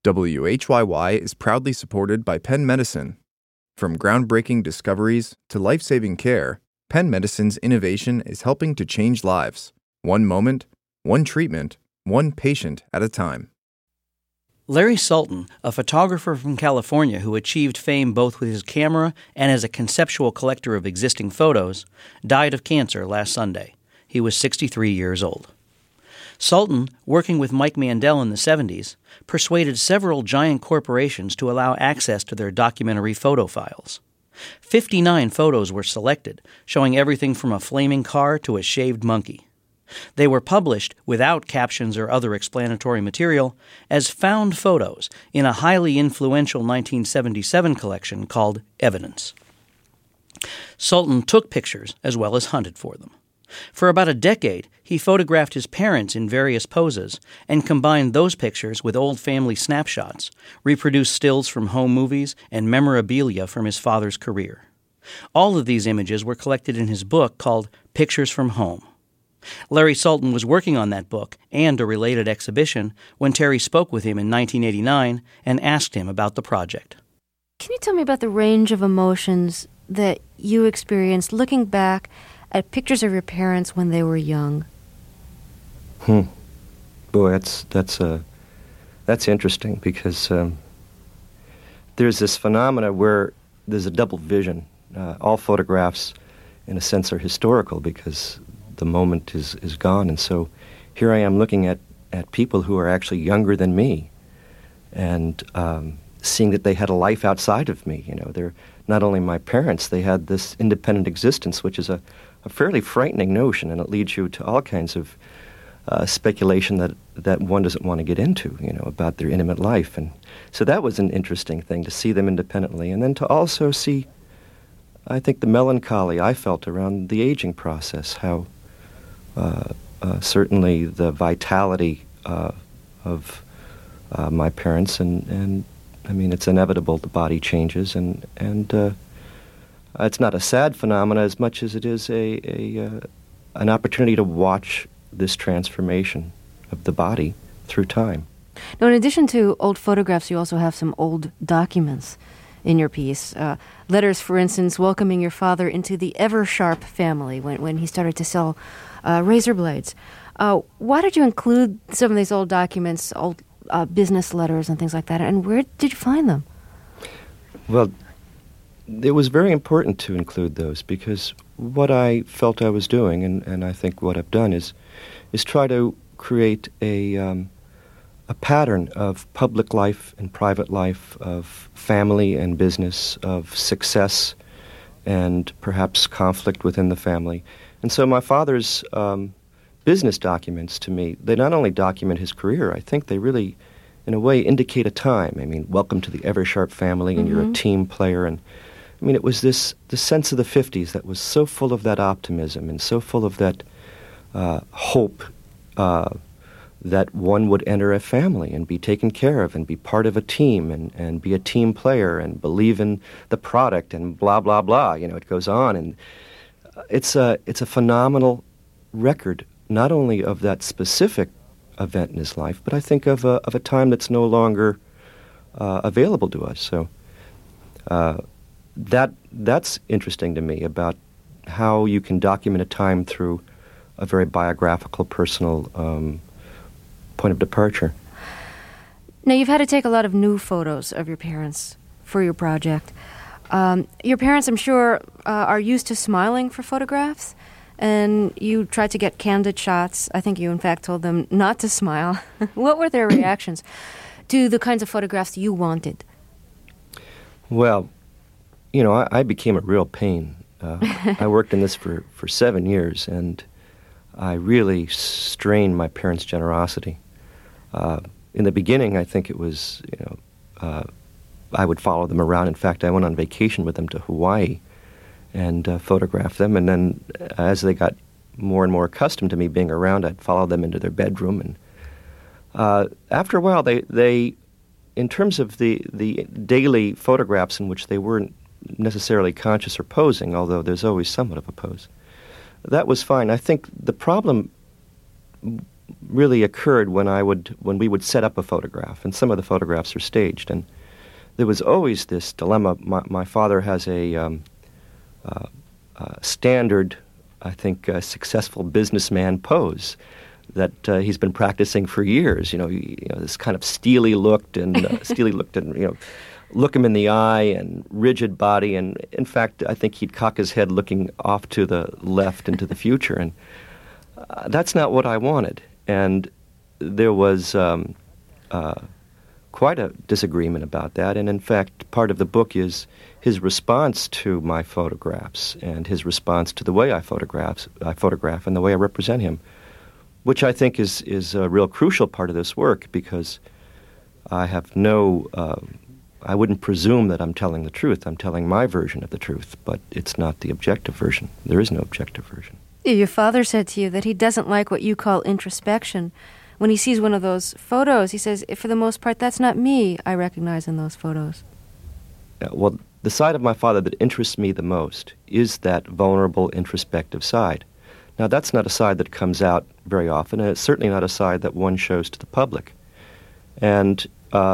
WHYY is proudly supported by Penn Medicine. From groundbreaking discoveries to life-saving care, Penn Medicine's innovation is helping to change lives, one moment, one treatment, one patient at a time. Larry Sultan, a photographer from California who achieved fame both with his camera and as a conceptual collector of existing photos, died of cancer last Sunday. He was 63 years old. Sultan, working with Mike Mandel in the 70s, persuaded several giant corporations to allow access to their documentary photo files. 59 photos were selected, showing everything from a flaming car to a shaved monkey. They were published without captions or other explanatory material as found photos in a highly influential 1977 collection called Evidence. Sultan took pictures as well as hunted for them. For about a decade, he photographed his parents in various poses and combined those pictures with old family snapshots, reproduced stills from home movies, and memorabilia from his father's career. All of these images were collected in his book called Pictures from Home. Larry Sultan was working on that book and a related exhibition when Terry spoke with him in 1989 and asked him about the project. Can you tell me about the range of emotions that you experienced looking back at pictures of your parents when they were young? Boy, that's interesting because there's this phenomena where there's a double vision. All photographs, in a sense, are historical because the moment is gone, and so here I am looking at people who are actually younger than me, and seeing that they had a life outside of me. You know, they're not only my parents; they had this independent existence, which is a fairly frightening notion, and it leads you to all kinds of speculation that one doesn't want to get into, you know, about their intimate life. And so that was an interesting thing, to see them independently, and then to also see, I think, the melancholy I felt around the aging process, how certainly the vitality of my parents, and I mean, it's inevitable, the body changes, and it's not a sad phenomena as much as it is an opportunity to watch this transformation of the body through time. Now, in addition to old photographs, you also have some old documents in your piece. Letters, for instance, welcoming your father into the Eversharp family when he started to sell razor blades. Why did you include some of these old documents, old business letters and things like that, and where did you find them? Well, it was very important to include those because what I felt I was doing, and I think what I've done, is try to create a pattern of public life and private life, of family and business, of success and perhaps conflict within the family. And so my father's business documents, to me, they not only document his career, I think they really, in a way, indicate a time. I mean, welcome to the Eversharp family, and you're a team player. And I mean, it was the sense of the 50s that was so full of that optimism and so full of that hope that one would enter a family and be taken care of and be part of a team and be a team player and believe in the product and blah, blah, blah. You know, it goes on. And it's a phenomenal record, not only of that specific event in his life, but I think of a time that's no longer available to us. So that's interesting to me, about how you can document a time through a very biographical, personal point of departure. Now, you've had to take a lot of new photos of your parents for your project. Your parents, I'm sure, are used to smiling for photographs, and you tried to get candid shots. I think you, in fact, told them not to smile. What were their reactions to the kinds of photographs you wanted? Well, you know, I became a real pain. I worked in this for 7 years, and I really strained my parents' generosity. In the beginning, I think it was, you know, I would follow them around. In fact, I went on vacation with them to Hawaii and photographed them. And then as they got more and more accustomed to me being around, I'd follow them into their bedroom. And after a while, they in terms of the daily photographs in which they weren't necessarily conscious or posing, although there's always somewhat of a pose, that was fine. I think the problem really occurred when we would set up a photograph, and some of the photographs are staged, and there was always this dilemma. My father has a standard, I think, successful businessman pose that he's been practicing for years. This kind of steely looked and look him in the eye and rigid body. And in fact, I think he'd cock his head looking off to the left into the future. And that's not what I wanted. And there was quite a disagreement about that. And in fact, part of the book is his response to my photographs and his response to the way I photograph and the way I represent him, which I think is a real crucial part of this work, because I have I wouldn't presume that I'm telling the truth. I'm telling my version of the truth, but it's not the objective version. There is no objective version. Your father said to you that he doesn't like what you call introspection. When he sees one of those photos, he says, for the most part, that's not me I recognize in those photos. Well, the side of my father that interests me the most is that vulnerable, introspective side. Now, that's not a side that comes out very often, and it's certainly not a side that one shows to the public. And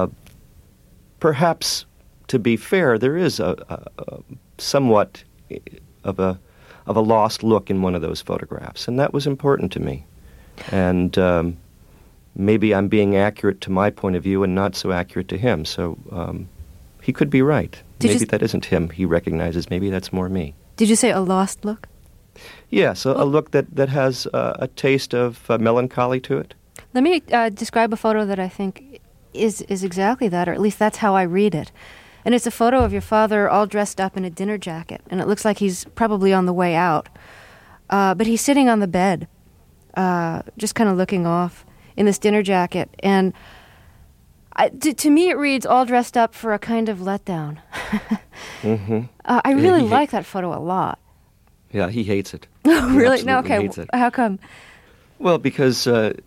perhaps, to be fair, there is a somewhat of a lost look in one of those photographs, and that was important to me. And maybe I'm being accurate to my point of view and not so accurate to him, so he could be right. Maybe that isn't him he recognizes. Maybe that's more me. Did you say a lost look? Yes, a look that has a taste of melancholy to it. Let me describe a photo that I think is exactly that, or at least that's how I read it. And it's a photo of your father all dressed up in a dinner jacket, and it looks like he's probably on the way out. But he's sitting on the bed, just kind of looking off in this dinner jacket. And to me, it reads all dressed up for a kind of letdown. Mm-hmm. I really like that photo a lot. Yeah, he hates it. Oh, really? No, okay. Hates it. How come? Well, because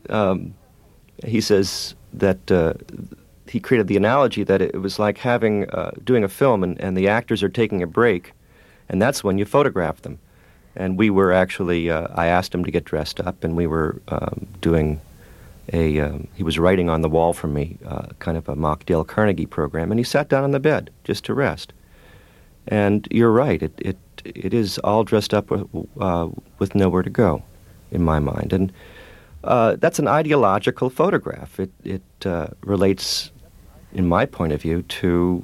he says that he created the analogy that it was like doing a film and the actors are taking a break, and that's when you photograph them. And we were actually, I asked him to get dressed up, and we were doing he was writing on the wall for me, kind of a mock Dale Carnegie program, and he sat down on the bed just to rest. And you're right, it is all dressed up with nowhere to go, in my mind. And that's an ideological photograph. It relates, in my point of view, to,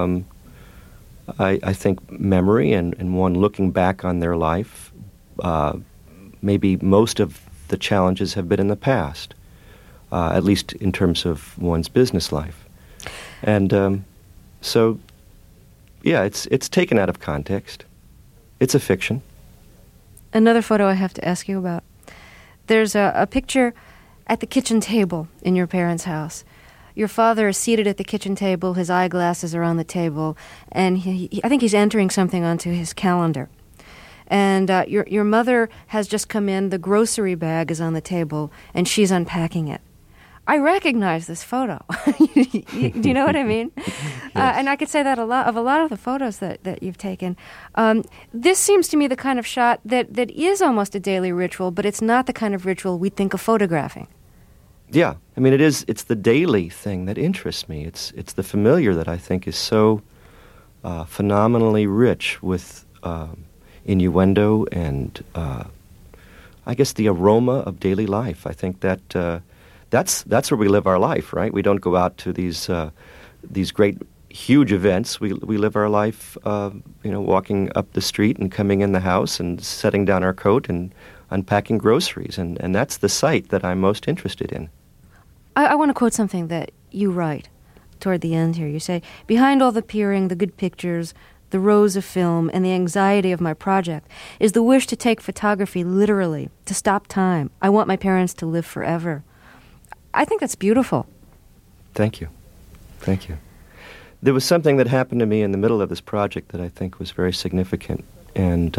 I think, memory and one looking back on their life. Maybe most of the challenges have been in the past, at least in terms of one's business life. And so, yeah, it's taken out of context. It's a fiction. Another photo I have to ask you about. There's a picture at the kitchen table in your parents' house. Your father is seated at the kitchen table, his eyeglasses are on the table, and I think he's entering something onto his calendar. And your mother has just come in, the grocery bag is on the table, and she's unpacking it. I recognize this photo. Do you know what I mean? Yes. And I could say that a lot of the photos that you've taken. This seems to me the kind of shot that is almost a daily ritual, but it's not the kind of ritual we think of photographing. Yeah, I mean, it's the daily thing that interests me. It's the familiar that I think is so phenomenally rich with innuendo and I guess the aroma of daily life. I think that that's where we live our life, right? We don't go out to these great, huge events. We live our life, walking up the street and coming in the house and setting down our coat and unpacking groceries, and that's the site that I'm most interested in. I want to quote something that you write toward the end here. You say, "Behind all the peering, the good pictures, the rows of film, and the anxiety of my project is the wish to take photography literally, to stop time. I want my parents to live forever." I think that's beautiful. Thank you. Thank you. There was something that happened to me in the middle of this project that I think was very significant. And,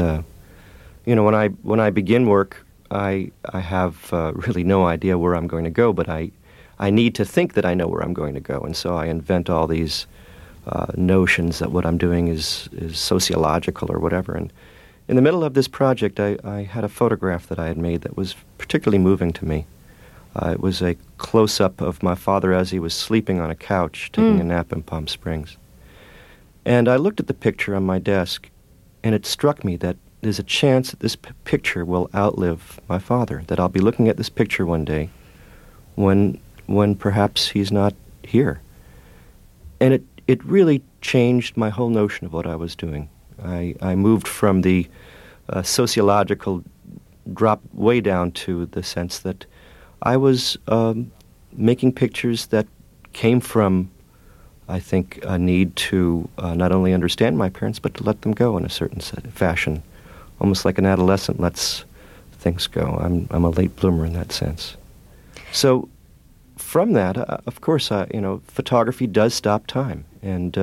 when I begin work, I have really no idea where I'm going to go, but I need to think that I know where I'm going to go. And so I invent all these notions that what I'm doing is sociological or whatever. And in the middle of this project, I had a photograph that I had made that was particularly moving to me. It was a close-up of my father as he was sleeping on a couch, taking a nap in Palm Springs. And I looked at the picture on my desk, and it struck me that there's a chance that this picture will outlive my father, that I'll be looking at this picture one day when perhaps he's not here. And it really changed my whole notion of what I was doing. I moved from the sociological drop way down to the sense that I was making pictures that came from, I think, a need to not only understand my parents, but to let them go in a certain fashion, almost like an adolescent lets things go. I'm a late bloomer in that sense. So from that, of course, photography does stop time, and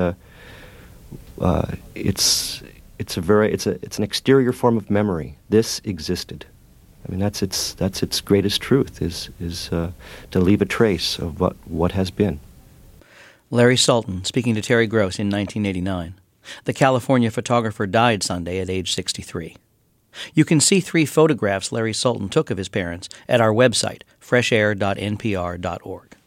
it's an exterior form of memory. This existed. I mean, that's its greatest truth is to leave a trace of what has been. Larry Sultan speaking to Terry Gross in 1989. The California photographer died Sunday at age 63. You can see 3 photographs Larry Sultan took of his parents at our website, freshair.npr.org.